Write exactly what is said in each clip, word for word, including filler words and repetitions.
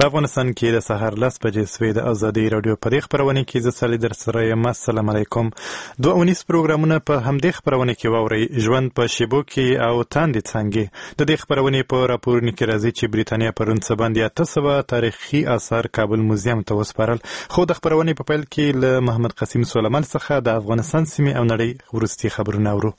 په افغانستان کې د سهار لس بجې سوې. د ازادي رادیو په دې خپرونه کې زه سالي در سره یم. السلام علیکم. دوه اونیز پروګرامونه په همدې خپرونه کې واورئ. ژوند په شیبو کې او تاندې څانګې. د دې خپرونې په راپورونو کې راځي چې بریتانیا پرون څه باندې اته سوه تاریخي آثار کابل موزیم ته وسپارل. خو د خپرونې په پیل کې له محمد قاسم سلیمان څخه د افغانستان سیمې او نړۍ وروستي خبرونه اورو.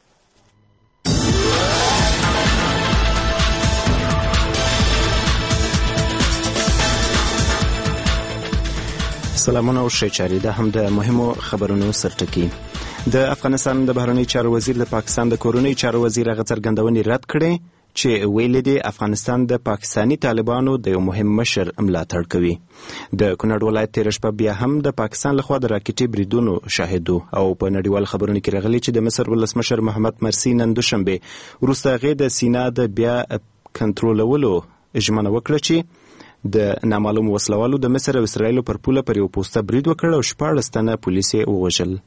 سلامونه او ښه چارې. دا هم د مهمو خبرونو سرټکي. د افغانستان د بهرنی چارو وزیر د پاکستان د کورنۍ چارو وزیر هغه څرګندونې رد کړې چې ویلي دي افغانستان د پاکستانی طالبانو د یو مهم مشر ملاتړ کوي. د کونړ ولایت تېره شپه بیا هم د پاکستان لخوا د راکټي بریدونو شاهدو او په نړیوال خبرونو کې راغلي چې د مصر ولسمشر محمد مرسي نن دوشنبه وروسته هغې د سینا د بیا کنټرولولو ژمنه وکړه چې د نامعلوم وسلوالو د مصر او اسرائیل پر پوله پر یو پوسټه برید وکړ او شپاړس تنه پولیس یې ووژل.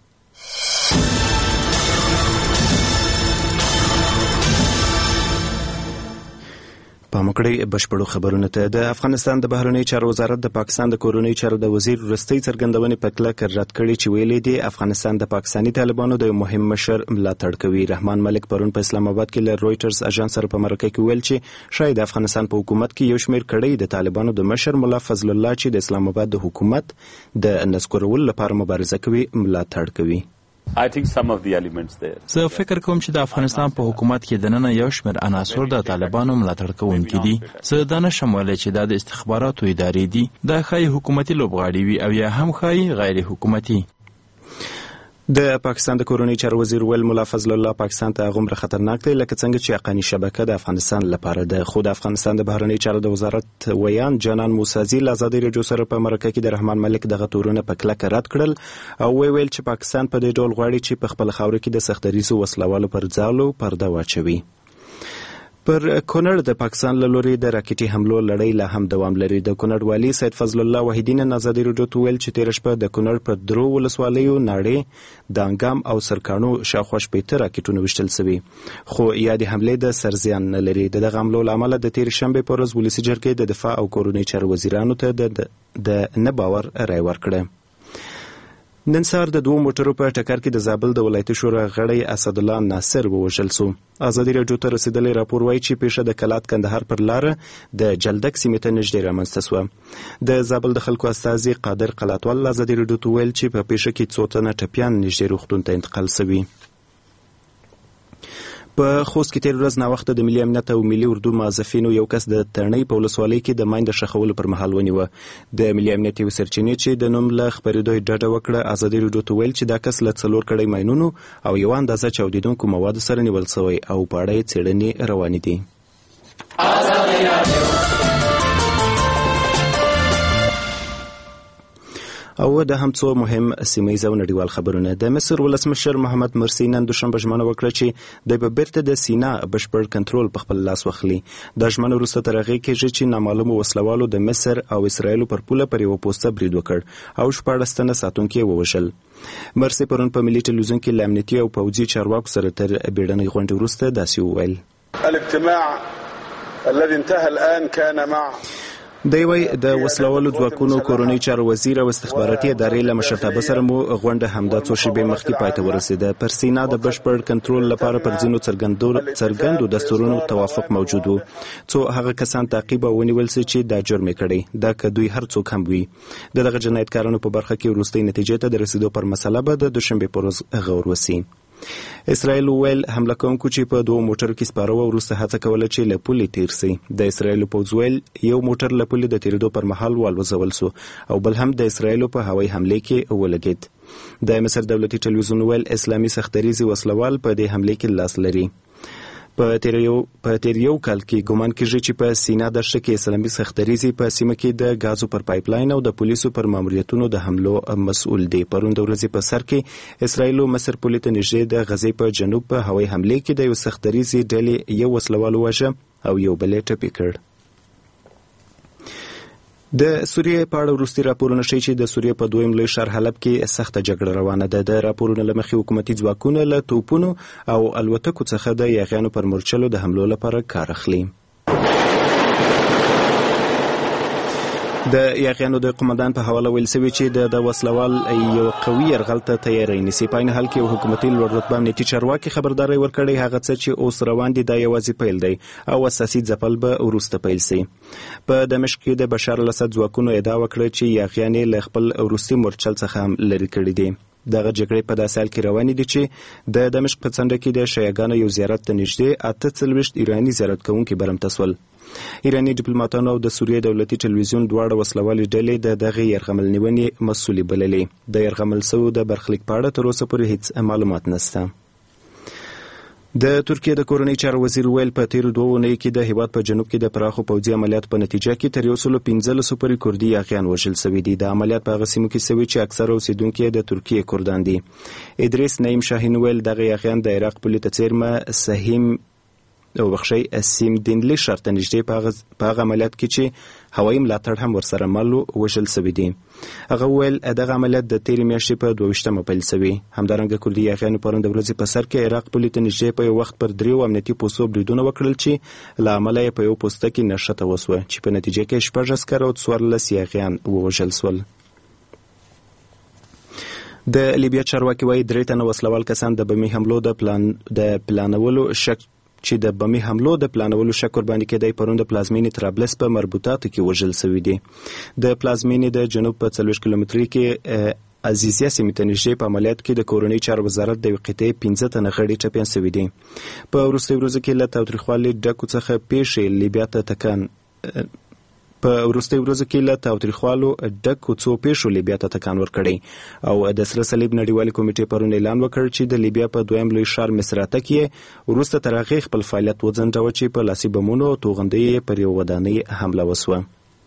پام وکړئ بشپړو خبرونو ته. د افغانستان د بهرنی چارو وزارت د پاکستان د کورنۍ چارو د وزیر وروستۍ څرګندونې په کلکه رد کړې چې ویلي دي افغانستان د پاکستاني طالبانو د یو مهم مشر ملاتړ کوي. رحمان ملک پرون په اسلام آباد کې له رویټرز اژانس سره په مرکه کې ویل چې شاید افغانستان په حکومت کې یو شمېر کړۍ د طالبانو د مشر ملا فضل الله چې د اسلام آباد د حکومت د نسکورولو لپاره مبارزه کوي ملاتړ کوي. I think some of the elements there. زه فکر کوم چې د افغانستان په حکومت کې د نن یو شمېر عناصر د طالبانو ملاتړ کوونکي دي. زه دا نشم ویلی چې دا د استخباراتو ادارې دي. دا ښایي حکومتي لوبغاړي وي او یا هم ښایي غیر حکومتي. د پاکستان د کورنۍ چارو وزیر ویل ملا فضل الله پاکستان ته هغومره خطرناک دی لکه څنګه چې حقاني شبکه د افغانستان لپاره ده. خو د افغانستان د بهرنۍ چارو د وزارت ویان جانان موسازي له ازادي راډیو سره په مرکه کې د رحمان ملک دغه تورونه په کلکه رد کړل او وی ویل چې پاکستان په دې ډول غواړي چې په خپل خاوره کې د سختدریزو وسلوالو پر ځالو پرده واچوي. پر کونړ د پاکستان له لوري د راکټي حملو لړۍ لا هم دوام لري. د کونړ والي سید فضل الله وحیدی نن ازادي راډیو ته ویل چې تېره شپه د کونړ په درو ولسوالیو ناړې د انګام او سرکاڼو شاوخوا شپېته راکټونه ویشتل سوي خو یادې حملې د سرزیان نه لري. د دغه حملو له امله د تېرې شنبې په ورځ ولسي جرګې د دفاع او کورنۍ چارو وزیرانو ته د نه باور رایه ورکړه. نن سهار د دوو موټرو په ټکر کې د زابل د ولایتي شورا غړی اسدالله ناصر ووژل سو. ازادي راډیو ته رسیدلی راپور وایي چې پیښه د کلات کندهار پر لاره د جلدک سیمې ته نږدې رامنځته سوه. د زابل د خلکو استازي قادر قلاتوال ازادي راډیو ته ویل چې په پیښه کې څو تنه ټپیان نږدې روغتون ته انتقال سوي. په خوست کې تېره ورځ ناوخته د ملي امنیت او ملي اردو موظفینو یو کس د ترنۍ په ولسوالۍ کې د ماین د ښخولو پر مهال ونیوه. د ملي امنیت یو سرچینې چې د نوم له خپرېدو یې ډډه وکړه ازادي راډیو ته ویل چې دا کس له څلور کړۍ ماینونو او یوه اندازه چاودېدونکو موادو سره نیول سوی او په اړه یې څېړنې روانې دي. او د هم څو مهم سیمه‌ییز او نړیوال خبرونه. د مصر ولسمشر محمد مرسي نن دوشنبه ژمنه وکړه چې د به بیرته د سینا بشپړ کنټرول په خپل لاس واخلي. د ژمنې وروسته تر هغې کېږي چې نامعلومو وسلوالو د مصر او اسرائیلو پر پوله پر یوه پوسته برید وکړ او شپاړس تنه ساتونکي یې ووژل. مرسي پرون په ملي ټلویزیون کې له امنیتي او پوځي چارواکو سره تر بیړنۍ غونډې وروسته داسې وویل. الاجتماع الذي انتهى الآن كان مع دی وی د وسلوالو ځواکونو کورنۍ چارو وزیر او استخباراتي ادارې له مشرتابه سره مو غونډه همدا څو شېبې مخکې پای ته ورسېده. پر سینا د بشپړ کنټرول لپاره پر ځینو څرګندو دستورونو توافق موجود و. څو هغه کسان تعقیب او ونیول سي چې دا جرم یې کړی. دا که دوی هر څوک هم وي. د دغه جنایتکارانو په برخه کې وروستۍ نتیجې ته د رسېدو پر مسله به د دوشنبې په ورځ غور وسي. اسرائیل ویل حمله کوونکو چې په دوه موټر کې سپاره و وروسته هڅه کوله چې له پولې تیر سي. د اسرائیل پوځ ویل یو موټر له پولې د تیرېدو پر مهال والوځول سو او بل هم د اسرائیل په هوایي حملې کې ولګېد. د مصر دولتي ټلویزیون ویل اسلامي سختدریزي وسلوال په دې حملې کې لاس لري. په تیر یو په تیر یو کال کې ګومان کېږي چې په سینا دښته کې اسلامي سختدریزي په سیمه کې د غازو پر پایپ لاین او د پولیسو پر ماموریتونو د حملو مسؤل دی. پرون د ورځې په سر کې اسرائیل او مصر پولې ته نږدې د غزې په جنوب په هوایي حملې کې د یو سختدریزي ډلې یو وسلوال وواژه او یو بل یې ټپي کړ. د سوریې په اړه وروستي راپورونه ښیي چې د سوریې په دویم لوی ښار حلب کې سخته جګړه روانه ده. د راپورونو له مخې حکومتي ځواکونه له توپونو او الوتکو څخه د یاغیانو پر مورچلو د حملو لپاره کار اخلي. د یاغیانو د قومندان په حواله ویل شوي چې د د وسلوال یو قوي یرغل ته تیاری نیسي. په عین حال کې یو حکومتي لوړ رتبه امنیتي چارواکي خبرداری ورکړی هغه څه چې اوس روان دي دا یوازې پیل دی او اساسي ځپل به وروسته پیل شي. په دمشق کې د بشار الاسد ځواکونو ادعا وکړه چې یاغیان له خپل وروستي مورچل څخه هم لرې کړي دي. دغه جګړې په داسې حال کې روانې دي چې د دمشق په څنډه کې د شیعاګانو یو زیارت ته نږدې اته څلوېښت ایراني زیارت کوونکي برمته شول. ایراني ډیپلوماټانو او د سوریې دولتي ټلویزیون دواړه وسلوالې ډلې د دغه یرغمل نیونې مسؤلې بللې. د یرغمل شوو د برخلیک په اړه تر اوسه پورې هیڅ معلومات نشته. د ترکیې د کورنۍ چارو وزیر ویل په تیرو دوه اونیو کې د هیواد په جنوب کې د پراخو پوځي عملیاتو په نتیجه کې تر یو سلو پنځلسو پورې کردي یاغیان وژل شوي دي. د عملیات په هغه سیمو کې شوي چې اکثره اوسیدونکي یې د ترکیې کردان دي. ادریس نعیم شاهین ویل دغه یاغیان د عراق پولې ته څیرمه سهیم او بخشي اسیم دینلی شرط نږدې په هغه عملیات کې چې هوایي ملاتړ هم ورسره مل وژل شوي دي. هغه ویل دغه عملیات د تیرې میاشتې په دوه ویشتمه پیل شوي. همدارنګه کردي یاغیانو پرون د ورځې په سر کې عراق پولې ته نږدې په یو وخت پر دریو امنیتي پوستو بریدونه وکړل چې له امله یې په یو پوسته کې نښته وسوه چې په نتیجه کې شپږ عسکر او څوارلس یاغیان ووژل شول. د لیبیا چارواکي وایي درې تنه وسلوال کسان د بمي حملو د پلان د پلانولو شک چې د بمي حملو د پلانولو شک قرباني کېدی پرون د پلازمینې طرابلس په مربوطاتو کې وژل شوي دي. د پلازمینې د جنوب په څلوېښت کیلومتري کې عزیزیه سیمې ته نږدې په عملیات کې د کورنۍ چارو وزارت د یوې قطعې پنځه تنه غړي ټپیان شوي دي. په وروستیو ورځو کې له تاوتریخوالي ډکو څخه پیښې لیبیا ته تکان په وروستیو ورځو کې له تاوتریخوالو ډکو څو پیښو لیبیا ته تکان ورکړی او د سره صلیب نړیوالې کمیټې پرون اعلان وکړ چې د لیبیا په دویم لوی ښار مصراته کې وروسته تر هغې خپل فعالیت وځنډاوه چې په لاسي بمونو او توغندیو پر یوه ودانۍ حمله وسوه.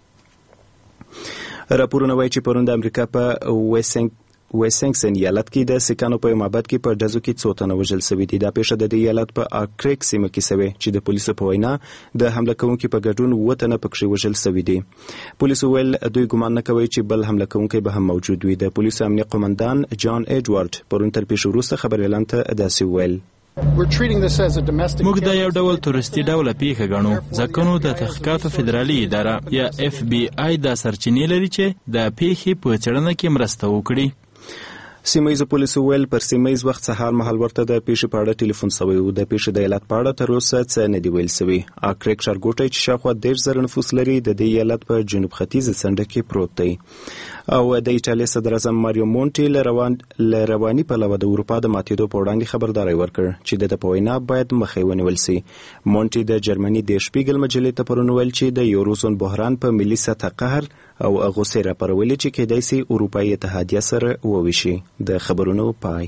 راپورونه وایي چې پرون د امریکا په ویسنګ ویسنګسن ایالت کې د سیکانو په معبد کې په ډزو کې څو تنه وژل شوي دي. دا پیښه د دې ایالت په اکریک سیمه کې شوې چې د پولیسو په وینا د حمله کوونکي په ګډون اووه تنه پکښې وژل شوي دي. پولیسو ویل دوی ګمان نه کوي چې بل حمله کوونکی به هم موجود وي. د پولیسو امنیه قومندان جان ایډوارډ پرون تر پیښې وروسته خبر اعلان ته داسې ویل: موږ دا یو ډول تورستي ډوله پیښه ګڼو ځکه نو د تحقیقاتو فدرالي اداره یا اف بی آی دا سرچینې لري چې د پیښې په څېړنه کې مرسته وکړي. سیمه پولیسو ویل پر سیمه ییز وخت سهار مهال ورته د پیښې په اړه ټلیفون شوی و. د پیښې د ایالت په اړه تر اوسه څه نه دي ویل شوي. اکریک ښارګوټی چې شاوخوا دېرش زره نفوس لري د دې ایالت په جنوب ختیځه څنډه کې پروت دی او د ایټالیا صدر اعظم ماریو مونټي له روان له رواني پلوه د اروپا د ماتېدو په وړاندې خبرداری ورکړ چې د ده په وینا باید مخه ونیول شي. مونټي د جرمني د شپیګل مجلې ته پرون ویل چې د یوروزون بحران په ملي سطح قهر او غوسې راپارولې چې کېدای شي اروپایي اتحادیه سره وویشي. د خبرونو پای.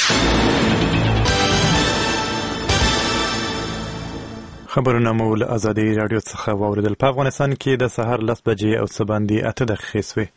خبرونه مو له ازادي راډیو څخه واوریدل. په افغانستان کې د سهار لس بجې او څه باندې اته دقیقې سوې.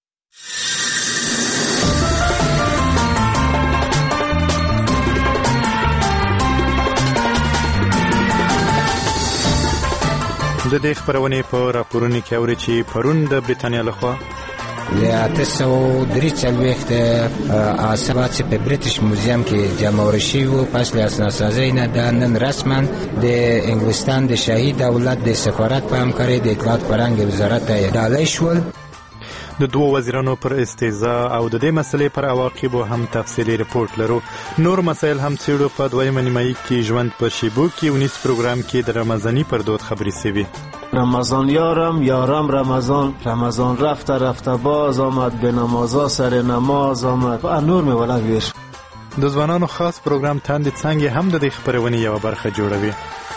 د دې خبرونې په راپورونو کې اوري چې پرون د بریتانیا لخوا له اته سوه درې څلوېښت آثار چې په بریټیش موزیم کې جمع شوي وو پس له اسنادسازۍ نه دا نن رسما د انګلستان د شاهي دولت د سفارت په همکارۍ د اطلاعات فرهنګ وزارت ته ډالۍ شول. د دوه وزیرانو پر استیضاء او د دې مسلې پر عواقبو هم تفصیلي رپورټ لرو. نور مسایل هم څېړو. په دویمه نیمایي کې ژوند په شیبو کې ونیس پروګرام کې د رمضاني پر دود خبرې شوي. رمضان یارم یارم رمضان رمضان رفته رفته باز آمد به نمازا سر نماز آمد نور میوله ویش. د ځوانانو خاص پروګرام تاندې څانګې هم د دې خپرونې یوه برخه جوړوي.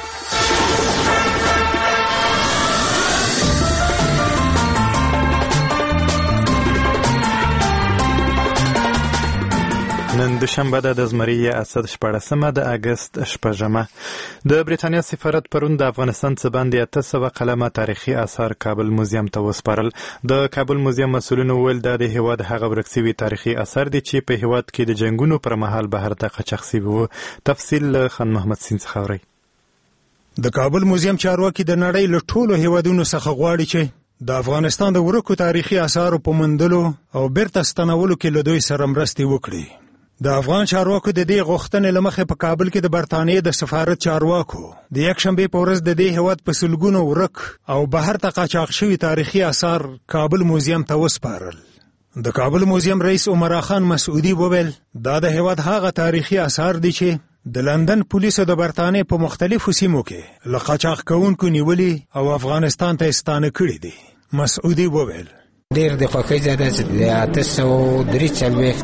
نن دوشنبه ده د زمري اسد شپاړسمه د اګست شپږمه. د بریتانیا سفارت پرون د افغانستان څخه باندې اته سوه قلمه تاریخي آثار کابل موزیم ته وسپارل. د کابل موزیم مسؤلینو ویل دا د هیواد هغه ورک شوي تاریخي آثار دي چې په هیواد کې د جنګونو پر مهال بهر ته قاچاق شوي وو. تفصیل له خان محمد سین څخه اورئ. د کابل موزیم چارواکي د نړۍ له ټولو هیوادونو څخه غواړي چې د افغانستان د ورکو تاریخي آثارو په موندلو او بیرته ستنولو کې له دوی سره مرستې وکړي. د افغان چارواکو د دې غوښتنې له مخې په کابل کې د برتانیې د سفارت چارواکو د یکشنبې په ورځ د دې هیواد په سلګونو ورک او بهر ته قاچاق شوي تاریخي آثار کابل موزیم ته وسپارل. د کابل موزیم رئیس عمر خان مسعودي وویل دا د هیواد هغه تاریخي آثار دي چې د لندن پولیسو د برتانیې په مختلفو سیمو کې له قاچاق کوونکو نیولي او افغانستان ته ستانه کړي دي. مسعودي وویل ډیر د خوښۍ ځای ده چې د اته سوه درې څلوېښت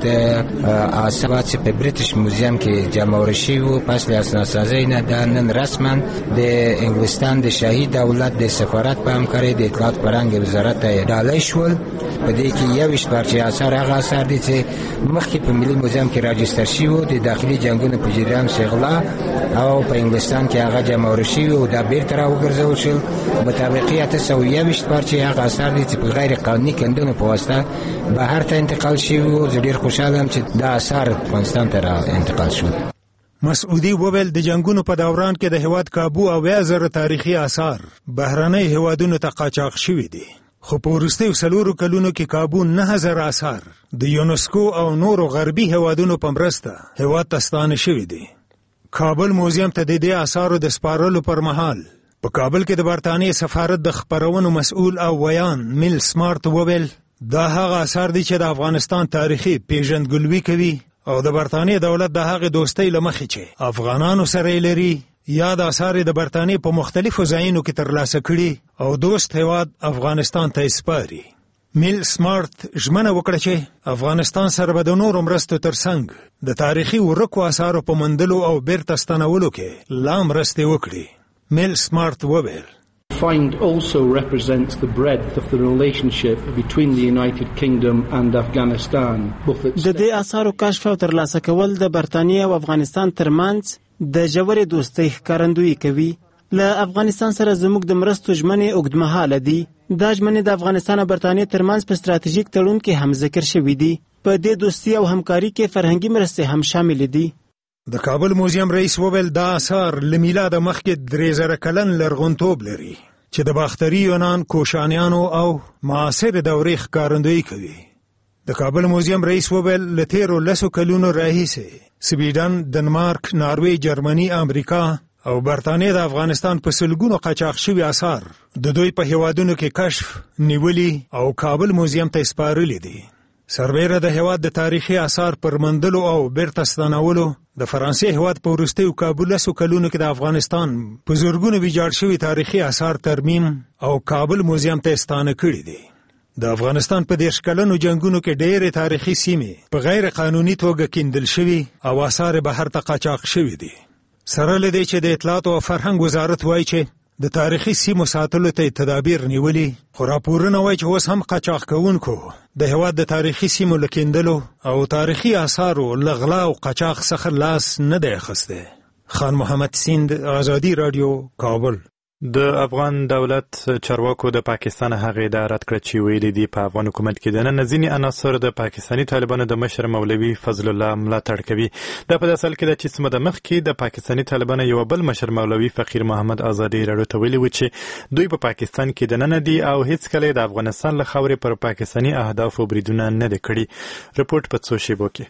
آثار چې په بریټیش موزیم کې جمع وړي شوي وو پس له اسنادسازۍ نه دا نن رسما د انګلستان د شاهي دولت د سفارت په همکارۍ د اطلاعات فرهنګ وزارت ته ډالۍ شول. په دې کې یوویشت پارچې آثار هغه آثار دي چې مخکې په ملي موزیم کې راجستر شوي وو د داخلي جنګونو په جریان شغله او په انګلستان کې هغه جمع وړي شوي وو دا بیرته راوګرځول شول. مطابقي اته سوه یوویشت پارچې هغه آثار دي چې په غیر قانوني کندونو په واسطه بهر ته انتقال شوي وو. زه ډېر خوشحاله یم چې دا آثار افغانستان ته را انتقال شول. مسعودي وویل د جنګونو په دوران کې د هیواد کابو اویا زره تاریخي آثار بهرنۍ هیوادونو ته قاچاق شوي دي، خو په وروستیو څلورو کلونو کې کابو نه زره آثار د یونسکو او نورو غربي هیوادونو په مرسته هیواد ته ستانه شوي دي. کابل موزیم ته د دې آثارو د سپارلو پر مهال په کابل کې د برتانیې سفارت د خپرونو مسؤل او ویان میل سمارت وویل دا هغه آثار دي چې د افغانستان تاریخي پیژندګلوي کوي او د برتانیې دولت د هغې دوستۍ له مخې چې افغانانو سره یې لري یا د آثار د برتانیې په مختلفو ځایونو کې ترلاسه کړي او دوست هیواد افغانستان ته یې سپاري. میل سمارت ژمنه وکړه چې افغانستان سره به د نورو مرستو ترڅنګ د تاریخي ورکو آثارو په موندلو او بیرته ستنولو کې لا مرستې وکړي. میل سمارت وویل Find also represents the breadth of the relationship between the United Kingdom and Afghanistan. د دې آثارو کشف او ترلاسه کول د برتانیې او افغانستان ترمنځ د ژورې دوستۍ ښکارندویي کوي. له افغانستان سره زموږ د مرستو ژمنې اوږدمهاله دي. دا ژمنې د افغانستان او برتانیې ترمنځ په ستراتیژیک تړون کې هم ذکر شوي دي. په دې دوستي او همکاري کې فرهنګي مرستې هم شامل دي. د کابل موزیم رئیس وویل دا آثار له میلاده مخکې درې زره کلن لرغونتوب لري چې د باختري یونان، کوشانیانو او معاصر دورې ښکارندویي کوي. د کابل موزیم رئیس وویل له تیرو لسو کلونو راهیسې سویډن، دنمارک، ناروې، جرمني، امریکا او برتانیې د افغانستان په سلګونو قاچاق شوي آثار د دوی په هیوادونو کې کشف، نیولي او کابل موزیم ته سپارلي دي. سربیره د هیواد د تاریخي آثار پر موندلو او بیرته ستنولو د فرانسې هیواد په وروستیو کابو لسو کلونو کې د افغانستان په زرګونو ویجاړ شوي تاریخي آثار ترمیم او کابل موزیم ته ستانه کړي دي. د افغانستان په دېرش کلنو جنګونو کې ډېرې تاریخي سیمې په غیر قانوني توګه کیندل شوي او آثار بهر ته قاچاق شوي دي. سره له دې چې د اطلاعات او فرهنګ وزارت وایي چې د تاریخي سیمو ساتلو ته تدابیر نیولي، خو راپورونه وایي چې اوس هم قاچاق کوونکو د هیواد د تاریخي سیمو له کیندلو او تاریخي آثارو له غلا او قاچاق څخه لاس نه دی اخیستی. خان محمد سیند، آزادي راډیو، کابل. د افغان دولت چارواکو د پاکستان هغه اداره رد کړ چې ویلي دي په افغان حکومت کې د نن ځینې عناصر د پاکستاني طالبانو د مشر مولوي فضل الله ملاتړ کوي. دا په داسې حال کې ده چې څه موده مخکې د پاکستاني طالبانو یو بل مشر مولوي فقیر محمد آزادي راډیو ته ویلي و چې دوی په پاکستان کې دننه دي او هیڅکله د افغانستان له خاورې پر پاکستاني اهدافو بریدونه نه دي کړي. رپورټ په څو شیبو کې.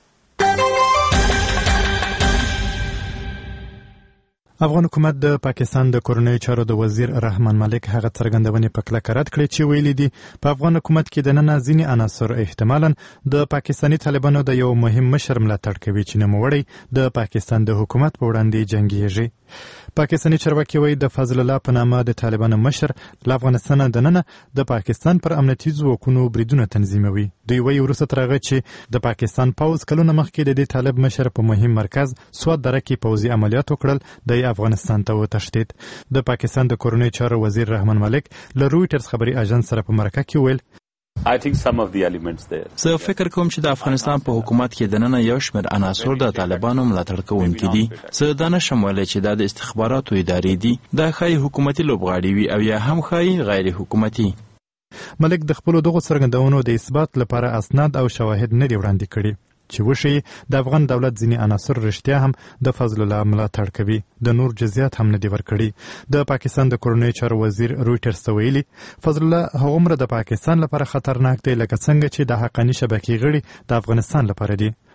افغان حکومت د پاکستان د کورنیو چارو د وزیر رحمان ملک هغه څرګندونې په کلکه رد کړې چې ویلي دي په افغان حکومت کې دننه ځینې عناصر احتمالاً د پاکستاني طالبانو د یو مهم مشر ملاتړ کوي چې نوموړی د پاکستان د حکومت په وړاندې جنګیږي. پاکستاني چارواکي وایي د فضل الله په نامه د طالبانو مشر له افغانستانه دننه د پاکستان پر امنیتي ځواکونو بریدونه تنظیموي. دوی وایي وروسته تر هغه چې د پاکستان پوځ کلونه مخکې د دې طالب مشر په مهم مرکز سوات دره کې پوځي عملیات وکړل، د افغانستان ته وتښتید. د پاکستان د کورنیو چارو وزیر رحمان ملک له رویټرز خبري اژانس سره په مرکه کې ویل I think some of the elements there. زه فکر کوم چې د افغانستان په حکومت کې دننه یو شمېر عناصر د طالبانو ملاتړ کوونکي دي. زه دا نشم ویلی چې دا د استخباراتو ادارې دي. دا ښایي حکومتي لوبغاړي وي او یا هم ښایي غیر حکومتي. ملک د خپلو دغو څرګندونو د اثبات لپاره اسناد او شواهد نه دي وړاندې کړي چې وښیي د افغان دولت ځینې عناصر رښتیا هم د فضل الله ملاتړ کوي. د نور جزیات هم نه دي ورکړي. د پاکستان د کورنیو چارو وزیر رویټرز ته ویلي فضل الله هغومره د پاکستان لپاره خطرناک دی لکه څنګه چې د حقاني شبکې غړي د افغانستان لپاره دي.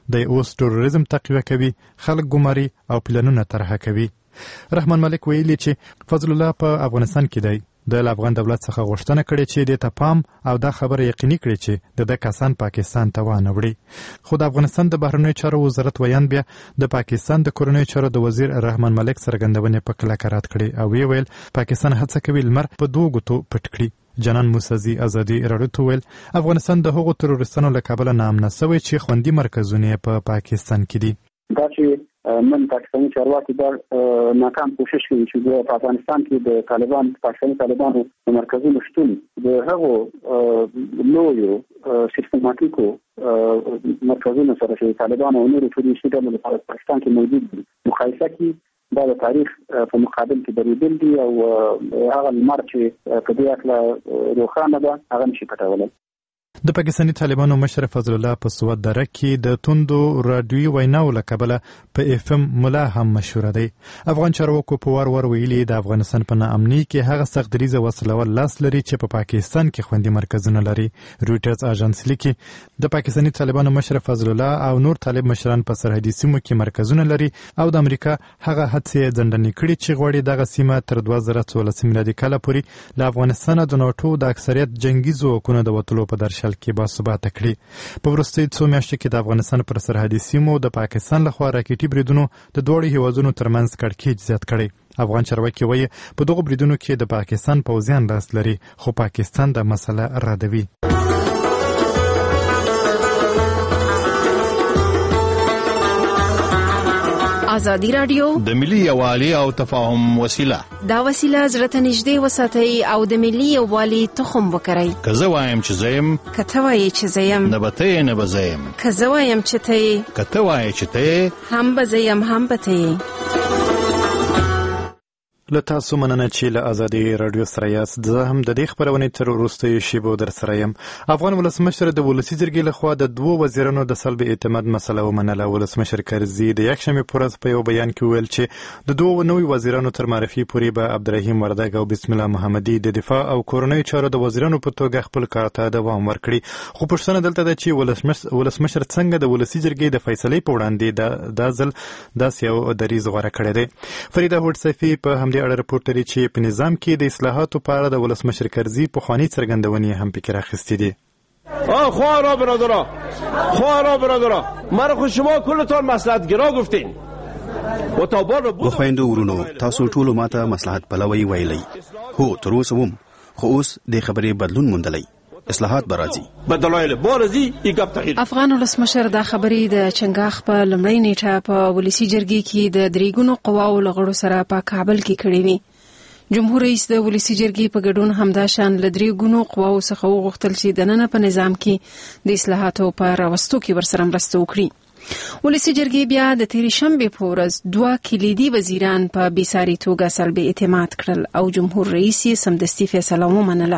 د اوس تروریزم تقویه کوي، خلک ګماري او پلانونه طرحه کوي. رحمان ملک ویلي چې فضل الله په افغانستان کې دی. د افغان دولت څخه غوښتنه کړې چې د ته پام او دا خبره یقیني کړي چې د د کسان پاکستان ته وانه وړي. خو د افغانستان د بهرنیو چارو وزارت ویان بیا د پاکستان د کورنیو چارو د وزیر رحمان ملک څرګندونې په کلکه رد کړې او ویې ویل پاکستان هڅه کوي لمر په دوو ګوتو پټ کړي. جنان موسزي ازادي راډیو ته ویل افغانستان د هغو تروریستانو له کبله ناامنه شوی چې خوندي مرکزونه په پاکستان کې دي. دا چې من پاکستاني چارواکي دا ناکام کوشش کوي چې په افغانستان کې د طالبان پاکستاني طالبانو د مرکزونو شتون د هغو لویو سیستماتیکو مرکزونو سره چې طالبان او نورو ټولنیزو ډلو په پاکستان کې موجود دي مقایسه کوي دا د تاریخ په مقابل کې درېدل دي او هغه لمر چې په دې اړه روښانه ده هغه نشي پټولی. د پاکستاني طالبانو مشر فضل الله په سواد دره کې د توندو راډیوي ویناو له کبله په اف ام ملا هم مشهور دی. افغان چارواکو په وار وار ویلي د افغانستان په ناامنۍ کې هغه سخت دریځه وسلوال لاس لري چې په پا پاکستان کې خوندي مرکزونه لري. رویټرز اژانس لیکي د پاکستاني طالبانو مشر فضل الله او نور طالب مشران په سرحدي سیمو کې مرکزونه لري او د امریکا هغه هڅې ځنډنې کړي چې غواړي دغه سیمه تر دوه زره څوارلس میلادي کال پورې له افغانستان د ناټو د اکثریت جنگي ځواکونو د وتلو په درشل کې باثباته کړي. په وروستیو څو میاشتو کې د افغانستان پر سرحدي سیمو د پاکستان لخوا راکټي بریدونو د دواړو هیوادونو ترمنځ کړکېچ زیات کړی. افغان چارواکي وایي په دغو بریدونو کې د پاکستان پوځیان لاس لري خو پاکستان د مسله ردوي. ازادي راډیو د ملي یووالي او تفاهم وسیله دا وسیله زړه ته نږدې وساتئ او د ملي یووالي تخم وکرئ. که زه وایم چې زه یم که ته وایې چې زه یم نه به ته یې نه به زه یم که زه وایم چې ته یې که ته وایې چې ته یې هم به زه یم هم به ته یې. له تاسو مننه چې له ازادي راډیو سره یاست. زه هم د دې خپرونې تر وروستیو شیبو در سره یم. افغان ولسمشر د ولسي جرګې لخوا د دوو وزیرانو د سلب اعتماد مسله ومنله. ولسمشر کرزي د یکشنبې په ورځ په یو بیان کې وویل چې د دوو نوي وزیرانو تر معرفي پورې به عبدالرحیم وردګ او بسم الله محمدي د دفاع او کورنیو چارو د وزیرانو په توګه خپل کار ته دوام ورکړي. خو پوښتنه دلته ده چې ولسمشر څنګه د ولسي جرګې د فیصلې په وړاندې دا ځل داسې یو دریځ غوره کړی دی. فریده هوډ صیفي په همدې اړه رپورټ لري چې په نظام کې د اصلاحاتو په اړه د ولسمشر کرزي پخواني څرګندونې هم پکې راخیستې دي. آه خواهرا برادرا خواهرا برادرا مرا خود شما کلتان مصلحتگرا گفتین و تا بار و خویندو ورونو تاسو ټولو ماته مصلحت پلوي ویلي. هو تر اوسه وم خو اوس د خبرې بدلون موندلی. اصلاحات برازي بدلایل بارزي ایګاب تغیر. افغان ولسمشر دا خبرې د چنګاخ په لمړی نیټه په ولسی جرګې کې د دریګونو قواو لغړو سره په کابل کې کړې وي. جمهور رئیس د ولسی جرګې په ګډون همدا شان لدري ګونو قواو څخه وغوښتل چې د نن په نظام کې د اصلاحاتو په راوستو کې ورسره مرسته وکړي. ولسی جرګې بیا د تیرې شنبې په ورځ دوه کلیدي وزیران په بیساري توګه سلب اعتماد کړل او جمهور رئیس یې سمدستي فیصله ومنله.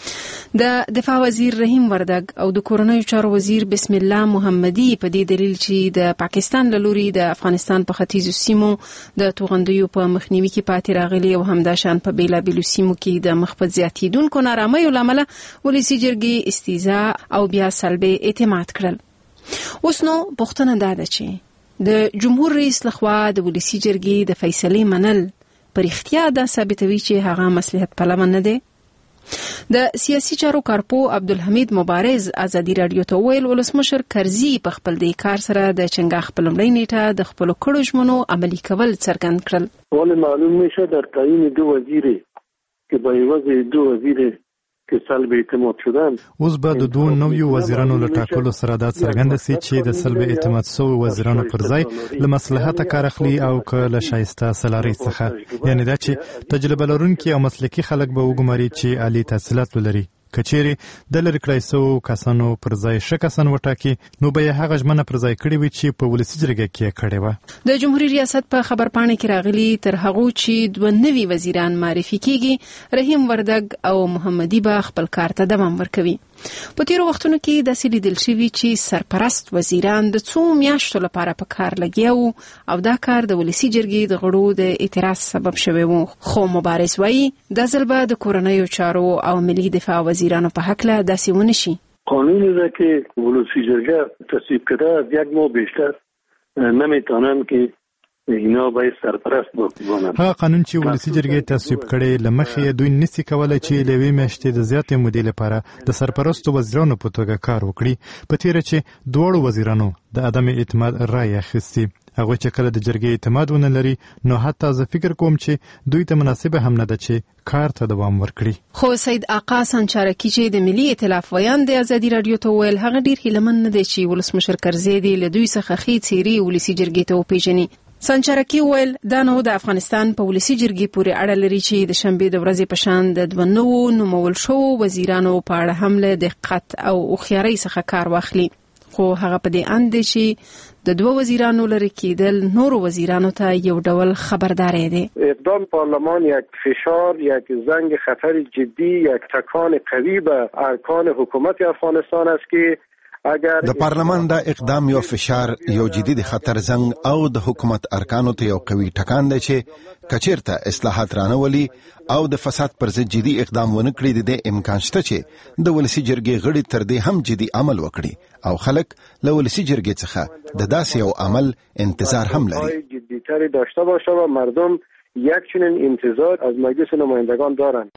د دفاع وزیر رحیم وردګ او د کورنیو چارو وزیر بسم الله محمدي په دې دلیل چې د پاکستان له لوري د افغانستان په ختیځو سیمو د توغندیو په مخنیوي کې پاتې راغلي او همداشان په بیلابیلو سیمو کې د مخبت زیاتیدونکو نارامیو له امله ولسي جرګې استیزا او بیا سلب اعتماد کړل. اوس نو پوښتنه دا ده چې د جمهور رئیس لخوا د ولسي جرګې د فیصلې منل پر اختیا دا ثابتوي چې هغه مصلحت پلوه نه دی. د سیاسي چارو کارپو عبدالحمید مبارز ازادي راډیو ته ویل ولسمشر کرزي په خپل د کار سره د چنګاخ په لومړۍ نیټه د خپل کړو ژمنو عملي کول څرګند کړل. ولې معلوم نشه در تعیین دو وزیره که با یوازې دو وزیره که سلب اعتماد شدن. اوس به د دوه نویو وزیرانو له ټاکلو سره دا څرګنده سي چې د سلب اعتماد شویو وزیرانو پر ځای له مصلحته کار اخلي او که له شایسته سلارۍ څخه، یعنی دا چې تجربه لرونکي او مسلکي خلک به وګماري چې عالي تحصیلات ولري. کچېرې د لرې کړای سوو کسانو پر ځای ښه کسان وټاکي نو به یې هغه ژمنه پر ځای کړې وي چې په ولسي جرګه کې کړې وه. د جمهوریت ریاست په خبرپاڼه کې راغلي تر هغو چې دوه نوي وزیران معرفي کیږي رحیم وردګ او محمدي به خپل کار ته دوام ورکوي. په تیرو وختونو کې داسې لیدل شوي چې سرپرست وزیران د څو میاشتو لپاره په کار لګیا وو او دا کار د ولسي جرګې د غړو د اعتراض سبب شوی وو. خو مبارز وایي دا ځل به د کورنیو چارو او ملي دفاع وزیرانو په هکله داسې ونه شي. قانونی را که ولسی جرگه تصویب کرده از یک ماه بیشتر نمیتونن که اینا باید سرپرست بکنن. هغه قانون چې ولسی جرګې تصویب کړي لمخې دوی نسی کولای چې لوي میاشتې د زیاتې مودې لپاره د سرپرستو وزیرانو په توګه کار وکړي. په تیر چې دوړو وزیرانو د عدم اعتماد رای اخیستی. هغه چې کله د جرګې اعتماد ونه لري نو حتی زه فکر کوم چې دوی ته مناسبه هم نه ده چې کار ته دوام ورکړي. خو سید آقا سنچارکی چې د ملي ائتلاف ویان د ازادي رادیو ته ویل هغه ډیر هیلمن نه دی چې ولسمشر کرزی دی له دوی څخه خې څیري ولسی جرګې ته وپیژني. سنچارکی ویل دا نو د افغانستان په ولسی جرګې پورې اړه لري چې د شنبې د ورځې په شان د دوه نوو نومول شوو وزیرانو په اړه هم له دقت او هوښیارۍ څخه کار واخلي. خو هغه په دې اند دی چې د دوه وزیرانو لري کېدل نورو وزیرانو ته یو ډول خبرداری دی. اقدام پارلمان یک فشار، یک زنگ خطر جدی، یک تکان قوی به ارکان حکومت افغانستان است که اگر د پارلمان دا اقدام یو فشار، یو جدي خطر زنګ او د حکومت ارکانو ته یو قوي ټکان دی چې کچیرته اصلاحات رانولي او د فساد پر ضد جدي اقدام ونه کړي. د امکان شته چې د ولسی جرګې غړي تر دې هم جدي عمل وکړي او خلک له ولسی جرګې څخه د داسې یو عمل انتظار هم لري. جدی‌تری داشته باشه و مردم یک چنین انتظار از مجلس نمایندگان دارند.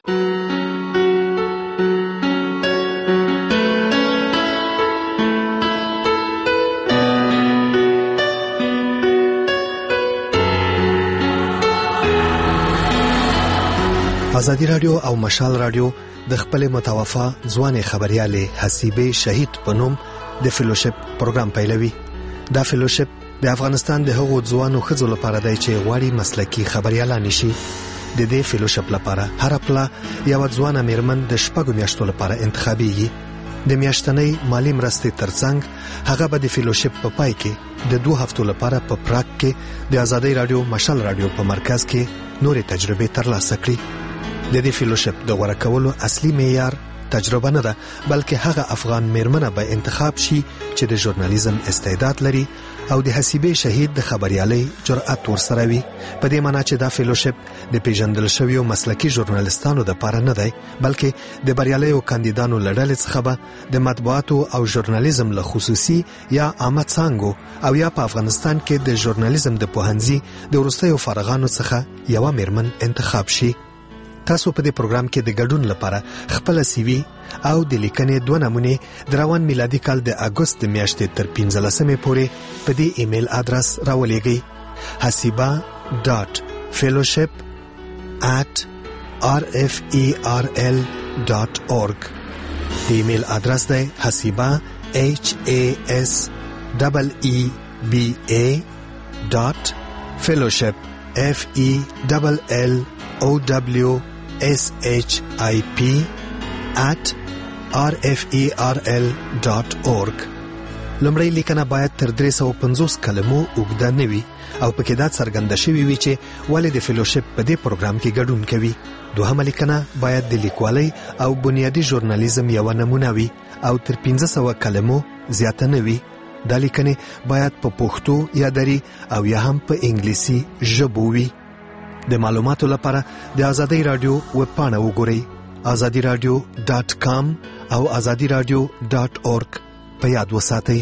ازادي رادیو او مشال رادیو د خپل متوفا ځوان خبريالې حسیبه شهید په نوم د فیلوشپ پروګرام پیلوي. دا فیلوشپ د افغانستان د هغو ځوانو ښځو لپاره دی چې غواړي مسلکي خبريالان شي. د دې فیلوشپ لپاره هر پلا یو ځوانه میرمن د شپږو میاشتو لپاره انتخابيږي. د میاشتنۍ مالی مرستې ترڅنګ هغه به د فیلوشپ په پای کې د دوه هفتو لپاره په پراګ کې د ازادي رادیو مشال رادیو په مرکز کې نورې تجربې ترلاسه کړي. د دې فیلوشپ د غوړه کولو اصلي معیار تجربه نه ده، بلکې هغه افغان میرمنه به انتخاب شي چې د ژورنالیزم استعداد لري او د حسیبه شهید د خبريالۍ جرأت ورسره وي. په دې معنی چې دا فیلوشپ د پیژندل شویو مسلکي ژورنالیستانو د لپاره نه دی، بلکې د بریالیو کاندیدانو لړل څخه به د مطبوعاتو او ژورنالیزم له خصوصي یا عامه څانګو او یا په افغانستان کې د ژورنالیزم د پوهنځي د وروستیو فارغانو څخه یو میرمن انتخاب شي. تاسو په دې پروګرام کې د ګډون لپاره خپل سی وی او د لیکنې دوه نمونې د روان میلادي کال د اګوست میاشتې تر پنځلسمې پورې په دې ایمیل ادرس راولېږئ: hasiba dot fellowship at r f e r l dot org. د ایمیل ادرس دی hasiba h a s e e b a dot fellowship f e l l o w S H I P at r f e r l dot org. لمړی لیکنه باید تر درې سوه پنځوس کلمو اوږده نه وي او پکې دا څرګنده شوې وي چې ولې د فیلوشپ په دې پروګرام کې ګډون کوي. دوهمه لیکنه باید د لیکوالۍ او بنیادي ژورنالیزم یوه نمونه وي او تر پنځه سوه کلمو زیاته نه وي. دا لیکنې باید په پښتو یا دری او یا هم په انګلیسي ژبو وي. د معلوماتو لپاره د ازادي رادیو ویب پاڼه وګورئ: azadi radio dot com او azadi radio dot org. په یاد وساتئ.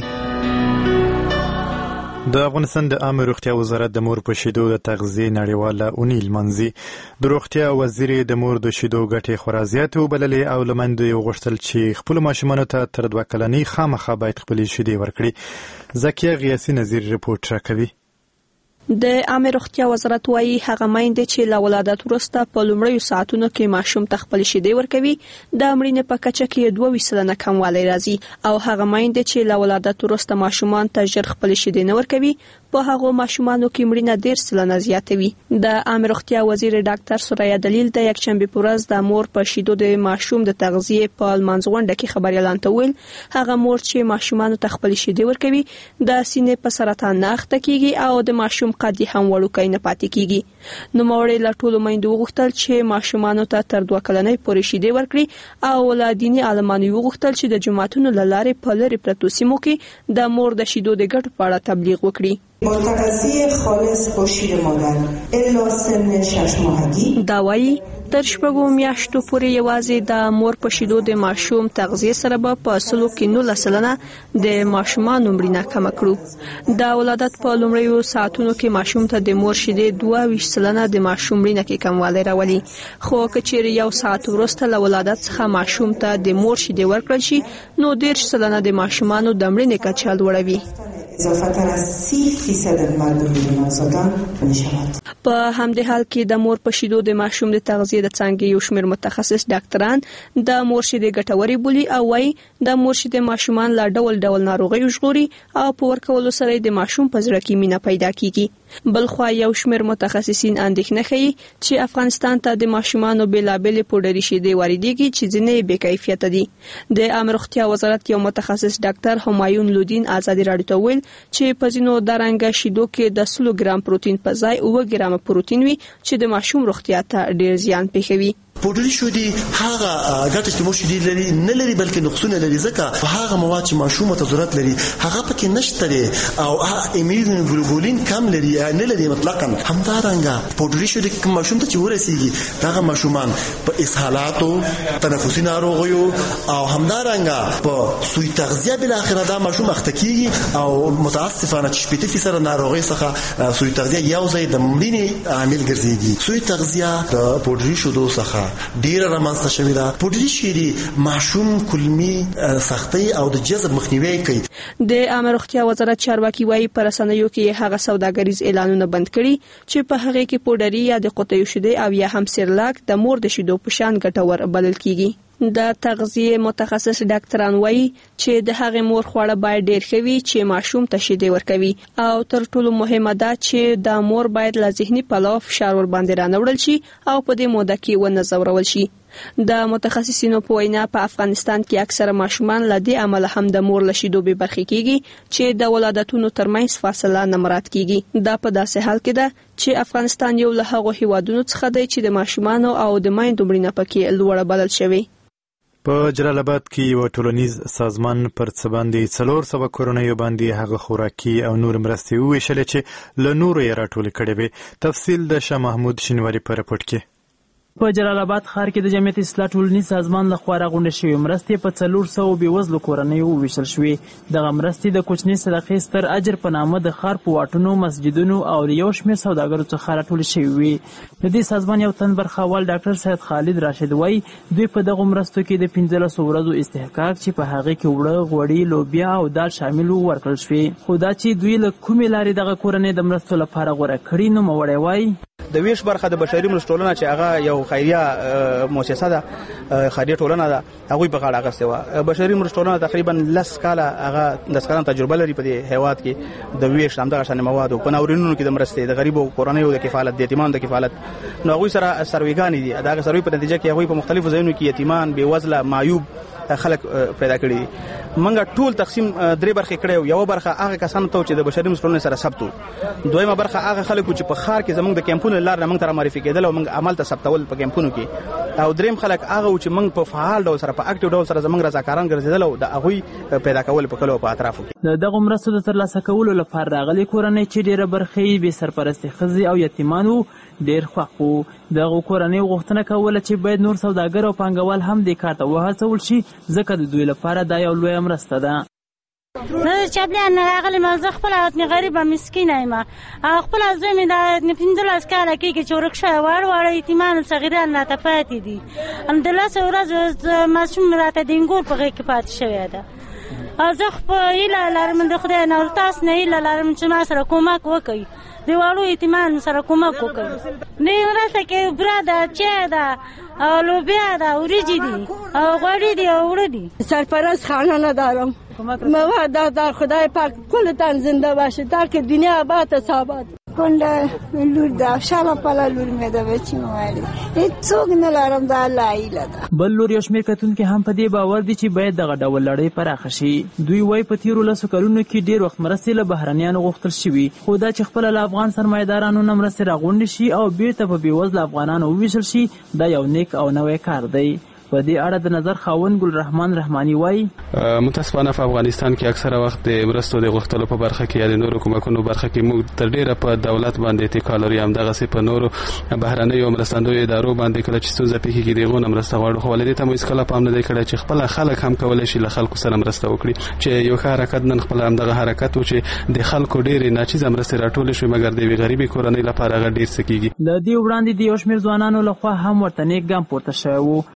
د افغانستان د عامه روغتیا وزارت د مور په شیدو د تغذیې نړیواله اونۍ لمانځي. د روغتیا وزیر د مور د شیدو ګټې خورا زیاتې وبللې او له میندو یې وغوښتل چې خپلو ماشومانو ته تر دوه کلنۍ خامخا باید خپلې شیدې ورکړي. زکیه غیاسي نظیر رپورټ راکوي. د عامه روغتیا وزارت وايي هغه میندې چې له ولادت وروسته په لومړیو ساعتونو کې ماشوم ته خپل شیدې ورکوي د مړینې په کچه کې دوه سلنه کموالی راځي او هغه میندې چې له ولادت وروسته ماشومان ته ژر خپل شیدې نه ورکوي په هغه ماشومانو کې مړینه ډیر سلنه زیاته وي. د عامه روغتیا وزیر ډاکټر سوریا دلیل د یکشنبه په ورځ د مور په شیدو د ماشوم د تغذیه په لمانځغونډه کې خبريالان ته ویل هغه مور چې ماشومانو ته خپل شیدې ورکوي د سینې په سرطان نه اخته کیږي او د ماشوم قد هم وړوکی نه پاتې کیږي. نو مورې له ټولو میندو وغوښتل چې ماشومانو ته تر دوه کلنۍ پورې شیدې ورکړي او له دیني عالمانو وغوښتل چې د جماعتونو له لارې په لرې پرتو سیمو کې د مور د شیدو د ګټو په اړه تبلیغ وکړي. با تغذیه خالص با شیر مادر الا سن شش ماهگی دا وايي تر شپږو میاشتو پورې یوازې د مور په شیدو د ماشوم تغذیه سره به په سلو کې نولس سلنه د ماشومانو مړینه کمه کړو. د ولادت په لومړیو ساعتونو کې ماشوم ته د مور شیدې دوه ویشت سلنه د ماشوم مړینه کې کموالی راولي، خو که چیرې یو ساعت وروسته له ولادت څخه ماشوم ته د مور شیدې ورکړل شي نو دېرش سلنه د ماشومانو د مړینې کچه لوړوي. اضافتر از سی فیصد مردم نوزادان میشود. په همدې حال کې د مور په شیدو د ماشوم د تغذیه د څانګې یو شمېر متخصص ډاکټران د مور شیدې ګټورې بولي او وايي د مور شیدې ماشومان له ډول ډول ناروغیو ژغوري او په ورکولو سره د ماشوم په زړه کې مینه پیدا کیږي. بلخوا یو شمېر متخصصین اندېښنه ښیي چې افغانستان ته د ماشومانو بېلابېلې پوډري شیدې واردېږي چې ځینې یې بې کیفیته دي. د عامه روغتیا وزارت یو متخصص ډاکټر همایون لودین ازادي راډیو ته وویل چې په ځینو دارنګه شیدو کې د سلو ګرام پروتین په ځای اووه ګرامه پروتین وي چې د ماشوم روغتیا ته ډیر زیان پېښوي. پوډري شیدې هغه ګټه چې مو شیدې لري نه لري بلکې نقصونه لري، ځکه هغه مواد چې ماشوم ته ضرورت لري هغه پکې نشته او ایموګلوبولین کم لري نه لري مطلقاً. همدارنګه پوډري شیدې کوم ماشوم ته چې ورسیږي دغه ماشومان په اسهالاتو، تنفسي ناروغیو او همدارنګه په سوی تغذیه بل اخر دا ماشوم اخته کیږي او متاسفانه چې شپږ فیصد ناروغي څخه سوی تغذیه یو ځای د مړینې عامل ګرځيږي. سوی تغذیه د پوډري شیدو څخه ډیر رامنځته شوې ده. پوډري شیدې ماشوم کلمي سختي او د جذب مخنیوي کوي. د عامه روغتیا وزارت چارواکي وايي پر رسنیو کې هغه سوداګریز اعلانونه بند کړي چې په هغه کې پوډري یا د قطعي شیدې او یا هم سیرلاک د مور د شیدو په شان ګټور بلل کیږي. د تغذیه متخصص ډاکټران وایي چې د هغې مور خواړه باید ډیر ښه وي چې ماشوم ته شیدې ورکوي او تر ټولو مهمه ده چې د مور باید له ذهني پلوه فشار ورباندې رانه وړل شي او په دې موده کې ونه ځورول شي. د متخصصینو په وینا په افغانستان کې اکثره ماشومان له دې امله هم د مور له شیدو بې برخې کیږي چې د ولادتونو ترمنځ فاصله نه مراعات کیږي. دا په داسې حال کې ده چې افغانستان یو له هغو هیوادونو څخه دی چې د ماشومانو او د میندو مړینه پکې لوړه بلل شوې. په جلال آباد کې یو ټولنیز سازمان پر څه باندې څلور سوه کورنیو باندې هغه خوراکي او نور مرستې وویشلې چې له نورو یې راټولې کړې وې. تفصیل د شاه محمود شینواري په رپورټ کې. په جلال آباد ښار کې د جمعیت اصلاح ټولنیز سازمان لخوا راغونډې شوې مرستې په څلور سوو بېوزلو کورنیو وویشل شوې. دغه مرستې د کوچنۍ صدقې ستر اجر په نامه د ښار په واټونو، مسجدونو او یو شمېر سوداګرو څخه راټولې شوې وې. د دې سازمان یو تن برخوال ډاکټر سید خالد راشد وایي دوی په دغو مرستو کې د پنځلسو ورځو استحقاق چې په هغې کې اوړه، غوړي، لوبیا او دال شامل وو ورکړل شوې. خو دا چې دوی له کومې لارې دغه کورنۍ د مرستو لپاره غوره کړي نوموړی وایي د ویش برخه د بشري مرستو ټولنه چې هغه یو خیریه مؤسسه ده، خیریه ټولنه ده، هغوی په غاړه اخیستې وه. بشري مرستو ټولنه تقریبا لس کاله هغه لس کاله تجربه لري په دې هیواد کې د ویش همدغه شانې موادو په ناورینونو کې د مرستې د غریبو کورنیو د کفالت، د یتیمانو د کفالت. نو هغوی سره سرویګانې دي. د هغه سروي په نتیجه کې هغوی په مختلفو ځایونو کې یتیمان، بېوزله، معیوب خلک پیدا کړي دي. منګه ټول تقسیم درې برخې کړې. یو برخه هغه کسانو ته چې د بشري مرستو سره ثبت وو. دویمه برخه هغه خلکو چې په ښار کې زموږ د کیمپونو لار نه موږ ته معرفي کېدل او موږ عمل ته ثبتول په کیمپونو کې. او دریم خلک هغه چې موږ په فعال ډول سره په اکټیو ډول سره زموږ رضاکاران ګرځېدل او د هغوی پیدا کول په کلو په اطرافو کې. د دغو مرستو د ترلاسه کولو لپاره راغلي کورنۍ چې ډېره برخه یې بې سرپرستې ښځې او یتیمان وو ډېر خوښ وو. دغو کورنیو غوښتنه کوله چې باید نور سوداګر او پانګوال هم دې کار ته وهڅول شي ځکه د دوی لپاره دا یو لویه مرسته ده. زه چاپلیان راغلم، زه خپله غریبه مسکینه یم. خپله زوی مې د پنځلس کاله کېږي چې ورک شوی، واړه واړه یتیمان صغیران راته پاتې دي. د لسو ورځو ماشوم راته د انګور په غېږ کې پاتې شوی ده. زه خو هیله لرم د خدای نه، تاسو نه هیله لرم چې ما سره کومک وکړئ، د واړو یتیمانو سره کومک وکړئ. دې مرسته کې بوره ده، چای ده، لوبیا ده، وریجې دي، غوړي دي او اوړه دي. سرپرست خانه ندارم. مواد در خدای پاک کلتان زنده باشه تا که دنیا آباد است آباد. کنده لور ده شالا پالا لور میده به چی مواری هیڅ څوک نه لرم دا الله ایله ده. بل لور یو شمېر کتونکي هم په دې باور دي چې باید دغه ډول لړۍ پراخه شي. دوی وایي په تېرو لسو کلونو کې ډېر وخت مرستې له بهرنیانو غوښتل شوي، خو دا چې خپله له افغان سرمایهدارانو نه مرستې راغونډې شي او بېرته په بېوزله افغانانو وویشل شي دا یو نیک او نوی کار دی. په دې اړه د نظر خاوند ګل رحمان رحماني وایي متاسفانه په افغانستان کې اکثره وخت د مرستو د غوښتلو په برخه کې یا د نورو کومکونو برخه کې موږ تر ډیره په دولت باندې اتکا لرو هم دغه سي په نورو بهرنیو مرستندوی ادارو باندې کله چې ستونزه پیښیږي دغه مرسته غواړو خو ولې ته مو اسکله پام نه دی کړی چې خپل خلک هم کولای شي له خلکو سره مرسته وکړي چې یو ښه حرکت نن خپل هم دغه حرکت و چې د خلکو ډېرې ناچیزه مرستې راټولې شوې مګر د یوې غریبې کورنۍ لپاره هغه ډېر څه کېږي. له دې وړاندې د یو شمېر ځوانانو لخوا هم ورته نیک ګام پورته شوی و